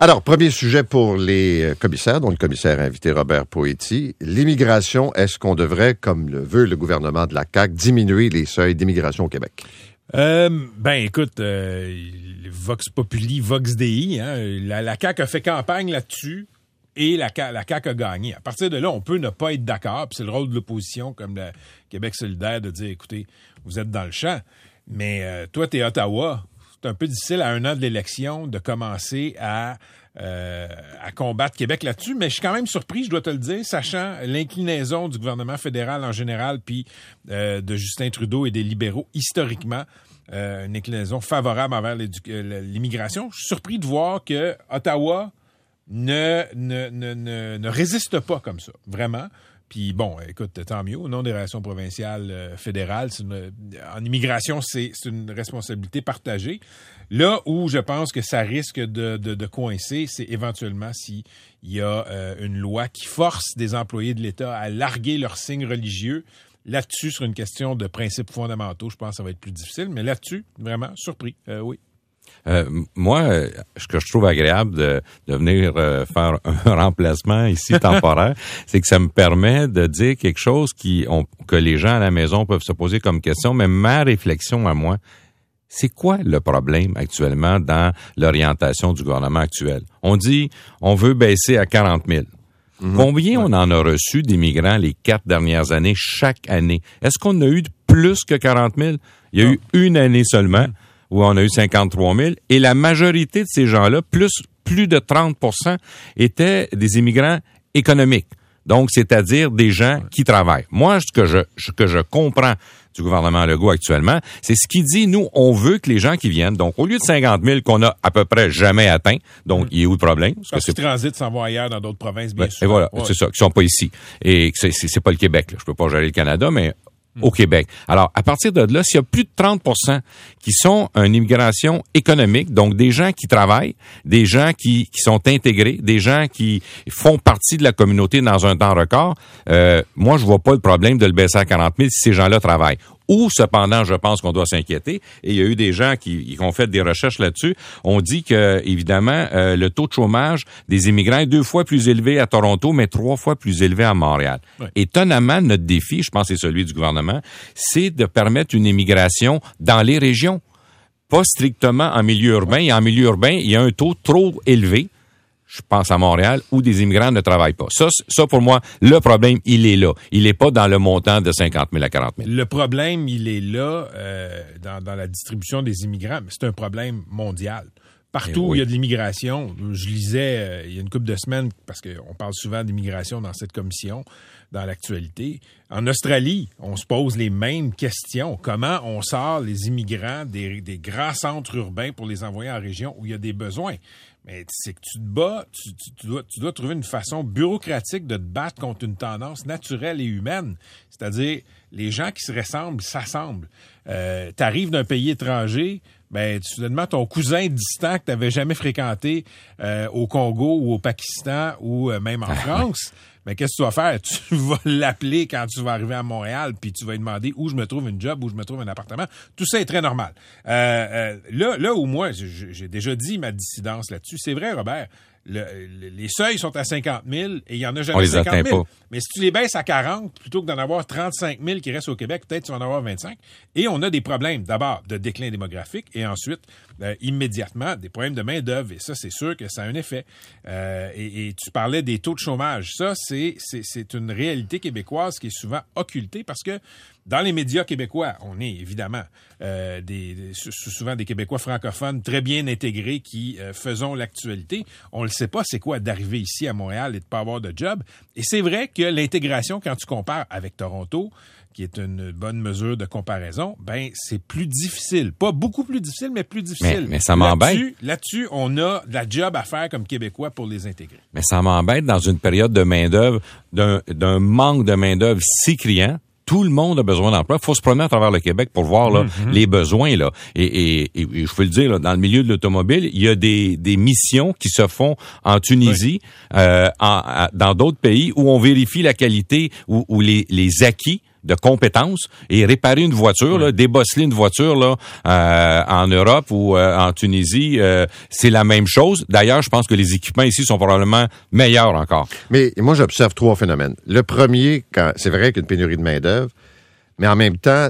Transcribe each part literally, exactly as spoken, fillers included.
Alors, premier sujet pour les commissaires, dont le commissaire a invité Robert Poetti. L'immigration, est-ce qu'on devrait, comme le veut le gouvernement de la C A Q, diminuer les seuils d'immigration au Québec? Euh, ben, écoute, euh, Vox Populi, Vox Dei, hein, la, la C A Q a fait campagne là-dessus et la, la C A Q a gagné. À partir de là, on peut ne pas être d'accord, puis c'est le rôle de l'opposition, comme le Québec solidaire, de dire, écoutez, vous êtes dans le champ, mais euh, toi, t'es Ottawa. C'est un peu difficile à un an de l'élection de commencer à, euh, à combattre Québec là-dessus, mais je suis quand même surpris, je dois te le dire, sachant l'inclinaison du gouvernement fédéral en général, puis euh, de Justin Trudeau et des libéraux historiquement, euh, une inclinaison favorable envers l'immigration. Je suis surpris de voir que Ottawa ne, ne, ne, ne, ne résiste pas comme ça, vraiment. Puis bon, écoute, tant mieux. Au nom des relations provinciales euh, fédérales, c'est une, en immigration, c'est, c'est une responsabilité partagée. Là où je pense que ça risque de, de, de coincer, c'est éventuellement s'il y a euh, une loi qui force des employés de l'État à larguer leurs signes religieux. Là-dessus, sur une question de principes fondamentaux, je pense que ça va être plus difficile. Mais là-dessus, vraiment, surpris, euh, oui. Euh, moi, ce que je trouve agréable de, de venir euh, faire un remplacement ici temporaire, c'est que ça me permet de dire quelque chose qui on, que les gens à la maison peuvent se poser comme question, mais ma réflexion à moi, c'est quoi le problème actuellement dans l'orientation du gouvernement actuel? On dit, on veut baisser à quarante mille. Mmh. Combien ouais. on en a reçu d'immigrants les quatre dernières années, chaque année? Est-ce qu'on a eu plus que quarante mille? Il y a non. eu une année seulement. Mmh. où on a eu cinquante-trois mille, et la majorité de ces gens-là, plus plus de trente pour cent, étaient des immigrants économiques. Donc, c'est-à-dire des gens qui travaillent. Moi, ce que je ce que je comprends du gouvernement Legault actuellement, c'est ce qu'il dit, nous, on veut que les gens qui viennent, donc au lieu de cinquante mille qu'on a à peu près jamais atteint, donc mmh. il est où le problème? Parce, Parce que qu'ils transitent, s'en vont ailleurs dans d'autres provinces, bien ben, sûr. Et voilà, ouais. c'est ça, qui sont pas ici. Et c'est, c'est, c'est pas le Québec, là. Je peux pas gérer le Canada, mais au Québec. Alors, à partir de là, s'il y a plus de trente pour cent qui sont une immigration économique, donc des gens qui travaillent, des gens qui, qui sont intégrés, des gens qui font partie de la communauté dans un temps record, euh, moi, je vois pas le problème de le baisser à quarante mille si ces gens-là travaillent. Ou, cependant, je pense qu'on doit s'inquiéter, et il y a eu des gens qui, qui ont fait des recherches là-dessus, on dit que, évidemment, euh, le taux de chômage des immigrants est deux fois plus élevé à Toronto, mais trois fois plus élevé à Montréal. Ouais. Étonnamment, notre défi, je pense que c'est celui du gouvernement, c'est de permettre une immigration dans les régions, pas strictement en milieu urbain. Et en milieu urbain, il y a un taux trop élevé, je pense à Montréal, où des immigrants ne travaillent pas. Ça, ça pour moi, le problème, il est là. Il n'est pas dans le montant de cinquante mille à quarante mille. Le problème, il est là euh, dans, dans la distribution des immigrants, mais c'est un problème mondial. Partout où oui. il y a de l'immigration, je lisais euh, il y a une couple de semaines, parce qu'on parle souvent d'immigration dans cette commission, dans l'actualité. En Australie, on se pose les mêmes questions. Comment on sort les immigrants des, des grands centres urbains pour les envoyer en région où il y a des besoins? Mais c'est que tu te bats, tu, tu, tu, dois, tu dois trouver une façon bureaucratique de te battre contre une tendance naturelle et humaine. C'est-à-dire, les gens qui se ressemblent s'assemblent. Euh, t'arrives d'un pays étranger, ben, tu soudainement, ton cousin distant que t'avais jamais fréquenté euh, au Congo ou au Pakistan ou euh, même en France, mais qu'est-ce que tu vas faire? Tu vas l'appeler quand tu vas arriver à Montréal, puis tu vas lui demander où je me trouve une job, où je me trouve un appartement. Tout ça est très normal. Euh, euh, là, là où moi, j'ai déjà dit ma dissidence là-dessus, c'est vrai, Robert, le, le, les seuils sont à cinquante mille et il y en a jamais cinquante mille. Pas. Mais si tu les baisses à quarante, plutôt que d'en avoir trente-cinq mille qui restent au Québec, peut-être tu vas en avoir vingt-cinq. Et on a des problèmes, d'abord, de déclin démographique et ensuite, euh, immédiatement, des problèmes de main-d'œuvre. Et ça, c'est sûr que ça a un effet. Euh, et, et tu parlais des taux de chômage. Ça, c'est, c'est, c'est une réalité québécoise qui est souvent occultée parce que dans les médias québécois, on est évidemment euh, des, des, souvent des Québécois francophones très bien intégrés qui euh, faisons l'actualité. On ne sait pas c'est quoi d'arriver ici à Montréal et de pas avoir de job. Et c'est vrai que l'intégration, quand tu compares avec Toronto, qui est une bonne mesure de comparaison, ben c'est plus difficile. Pas beaucoup plus difficile, mais plus difficile. Mais, mais ça m'embête. Là-dessus, là-dessus, on a de la job à faire comme Québécois pour les intégrer. Mais ça m'embête dans une période de main-d'œuvre, d'un, d'un manque de main-d'œuvre si criant. Tout le monde a besoin d'emploi. Il faut se promener à travers le Québec pour voir là, mm-hmm. les besoins. Là. Et, et, et, et je peux le dire, là, dans le milieu de l'automobile, il y a des, des missions qui se font en Tunisie, oui. euh, en, en, dans d'autres pays, où on vérifie la qualité ou, ou les, les acquis de compétences et réparer une voiture, là, débosseler une voiture là euh, en Europe ou euh, en Tunisie, euh, c'est la même chose. D'ailleurs, je pense que les équipements ici sont probablement meilleurs encore. Mais moi, j'observe trois phénomènes. Le premier, quand c'est vrai qu'il y a une pénurie de main-d'œuvre, mais en même temps,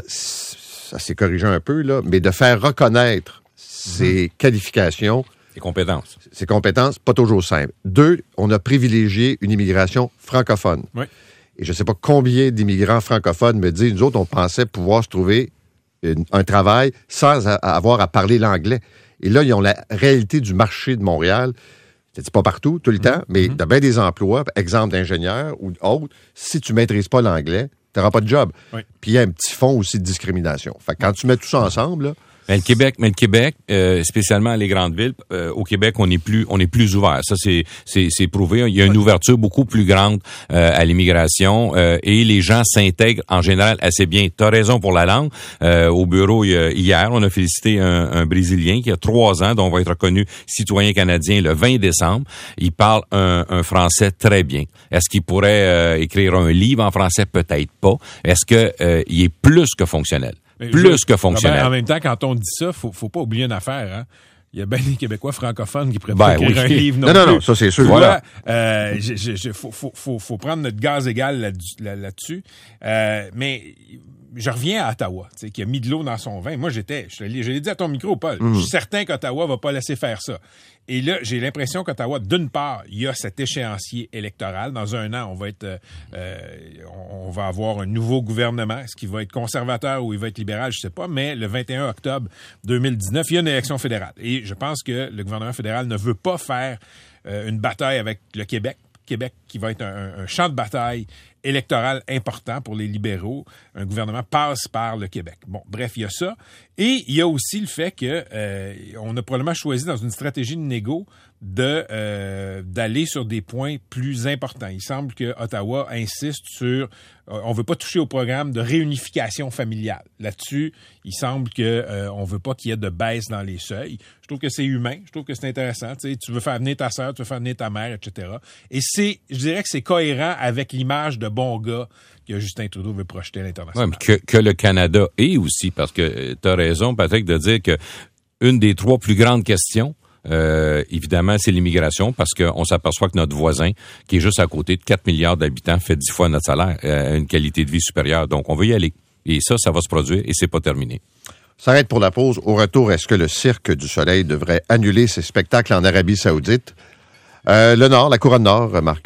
ça s'est corrigé un peu, là, mais de faire reconnaître ses mmh. qualifications. Ses compétences. Ses compétences, pas toujours simple. Deux, on a privilégié une immigration francophone. Oui. Et je ne sais pas combien d'immigrants francophones me disent, nous autres, on pensait pouvoir se trouver une, un travail sans a, avoir à parler l'anglais. Et là, ils ont la réalité du marché de Montréal. C'est pas partout, tout le mmh. temps, mais mmh. dans bien des emplois, exemple d'ingénieur ou autre, si tu ne maîtrises pas l'anglais, tu n'auras pas de job. Oui. Puis il y a un petit fond aussi de discrimination. Fait que quand tu mets tout ça ensemble, là, Mais le Québec, mais le Québec, euh, spécialement les grandes villes, euh, au Québec, on est plus, on est plus ouvert. Ça, c'est, c'est, c'est prouvé. Il y a une ouverture beaucoup plus grande euh, à l'immigration euh, et les gens s'intègrent en général assez bien. T'as raison pour la langue. Euh, au bureau hier, on a félicité un, un Brésilien qui a trois ans, dont on va être reconnu citoyen canadien le vingt décembre. Il parle un, un français très bien. Est-ce qu'il pourrait euh, écrire un livre en français? Peut-être pas. Est-ce que euh, il est plus que fonctionnel? Plus je, que fonctionnel. Ben, en même temps, quand on dit ça, faut, faut pas oublier une affaire, hein. Il y a bien des Québécois francophones qui pourraient ben, écrire oui. un livre non, non plus. Non, non, ça c'est sûr. Voilà. Euh, je, je, je, faut, faut, faut, faut prendre notre gaz égal là, là, là-dessus. Euh, mais je reviens à Ottawa, tu sais, qui a mis de l'eau dans son vin. Moi, j'étais, je, je l'ai dit à ton micro, Paul, mm. je suis certain qu'Ottawa va pas laisser faire ça. Et là, j'ai l'impression qu'Ottawa, d'une part, il y a cet échéancier électoral. Dans un an, on va être, euh, on va avoir un nouveau gouvernement. Est-ce qu'il va être conservateur ou il va être libéral, je sais pas. Mais le vingt et un octobre deux mille dix-neuf, il y a une élection fédérale. Et je pense que le gouvernement fédéral ne veut pas faire euh, une bataille avec le Québec. Québec qui va être un, un champ de bataille électoral important pour les libéraux. Un gouvernement passe par le Québec. Bon, bref, il y a ça. Et il y a aussi le fait que euh, on a probablement choisi dans une stratégie de négo de euh, d'aller sur des points plus importants. Il semble que Ottawa insiste sur euh, on veut pas toucher au programme de réunification familiale. Là-dessus, il semble que euh, on veut pas qu'il y ait de baisse dans les seuils. Je trouve que c'est humain, je trouve que c'est intéressant. Tu sais, tu veux faire venir ta sœur, tu veux faire venir ta mère, et cetera. Et c'est, je dirais que c'est cohérent avec l'image de bon gars que Justin Trudeau veut projeter à l'international. Ouais, mais que, que le Canada est aussi, parce que tu as raison, Patrick, de dire que une des trois plus grandes questions, Euh, évidemment, c'est l'immigration parce qu'on s'aperçoit que notre voisin, qui est juste à côté de quatre milliards d'habitants, fait dix fois notre salaire, euh, une qualité de vie supérieure. Donc, on veut y aller. Et ça, ça va se produire et c'est pas terminé. Ça s'arrête pour la pause. Au retour, est-ce que le Cirque du Soleil devrait annuler ses spectacles en Arabie Saoudite? Euh, le Nord, la couronne Nord, Marc.